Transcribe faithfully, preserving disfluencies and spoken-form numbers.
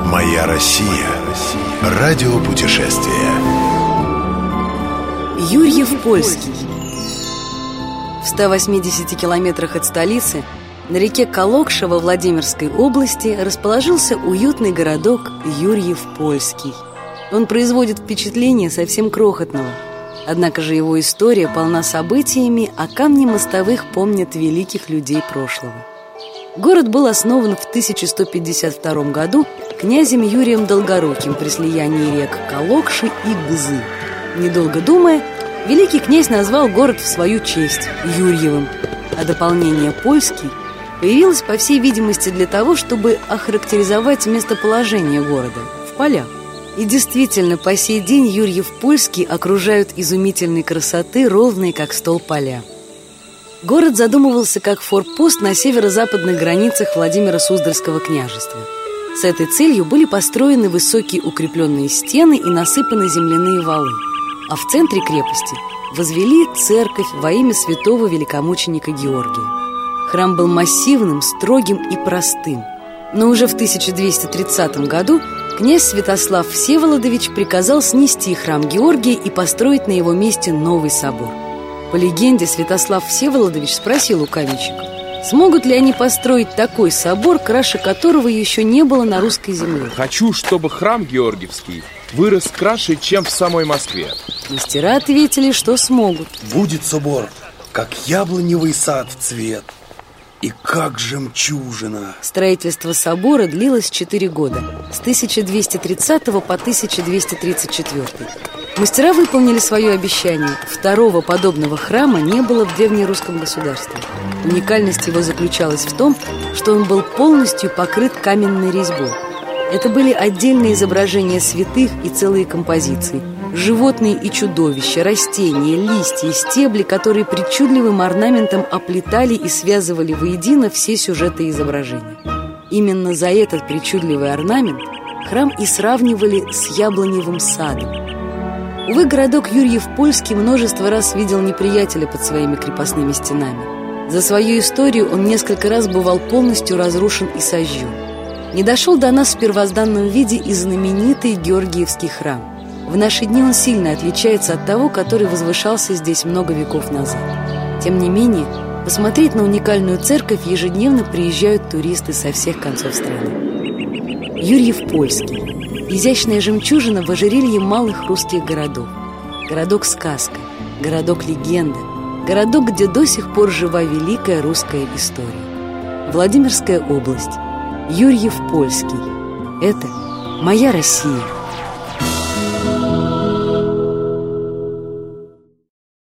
Моя Россия. Радиопутешествие. Юрьев-Польский. В ста восьмидесяти километрах от столицы, на реке Калокша во Владимирской области, расположился уютный городок Юрьев-Польский. Он производит впечатление совсем крохотного. Однако же его история полна событиями, а камни мостовых помнят великих людей прошлого. Город был основан в тысяча сто пятьдесят втором году князем Юрием Долгоруким при слиянии рек Калокши и Гзы. Недолго думая, великий князь назвал город в свою честь – Юрьевым, а дополнение «Польский» появилось, по всей видимости, для того, чтобы охарактеризовать местоположение города – в полях. И действительно, по сей день Юрьев-Польский окружают изумительной красоты ровные, как стол, поля. Город задумывался как форпост на северо-западных границах Владимиро-Суздальского княжества. С этой целью были построены высокие укрепленные стены и насыпаны земляные валы. А в центре крепости возвели церковь во имя святого великомученика Георгия. Храм был массивным, строгим и простым. Но уже в тысяча двести тридцатом году князь Святослав Всеволодович приказал снести храм Георгия и построить на его месте новый собор. По легенде, Святослав Всеволодович спросил у каменщиков, смогут ли они построить такой собор, краше которого еще не было на русской земле. Хочу, чтобы храм Георгиевский вырос краше, чем в самой Москве. Мастера ответили, что смогут. Будет собор, как яблоневый сад в цвет, и как жемчужина. Строительство собора длилось четыре года, с тысяча двести тридцатого по тысяча двести тридцать четвёртый. Мастера выполнили свое обещание. Второго подобного храма не было в древнерусском государстве. Уникальность его заключалась в том, что он был полностью покрыт каменной резьбой. Это были отдельные изображения святых и целые композиции. Животные и чудовища, растения, листья, стебли, которые причудливым орнаментом оплетали и связывали воедино все сюжеты изображения. Именно за этот причудливый орнамент храм и сравнивали с яблоневым садом. Увы, городок Юрьев-Польский множество раз видел неприятеля под своими крепостными стенами. За свою историю он несколько раз бывал полностью разрушен и сожжен. Не дошел до нас в первозданном виде и знаменитый Георгиевский храм. В наши дни он сильно отличается от того, который возвышался здесь много веков назад. Тем не менее, посмотреть на уникальную церковь ежедневно приезжают туристы со всех концов страны. Юрьев-Польский. Изящная жемчужина в ожерелье малых русских городов. Городок-сказка, городок-легенда, городок, где до сих пор жива великая русская история. Владимирская область. Юрьев-Польский. Это моя Россия.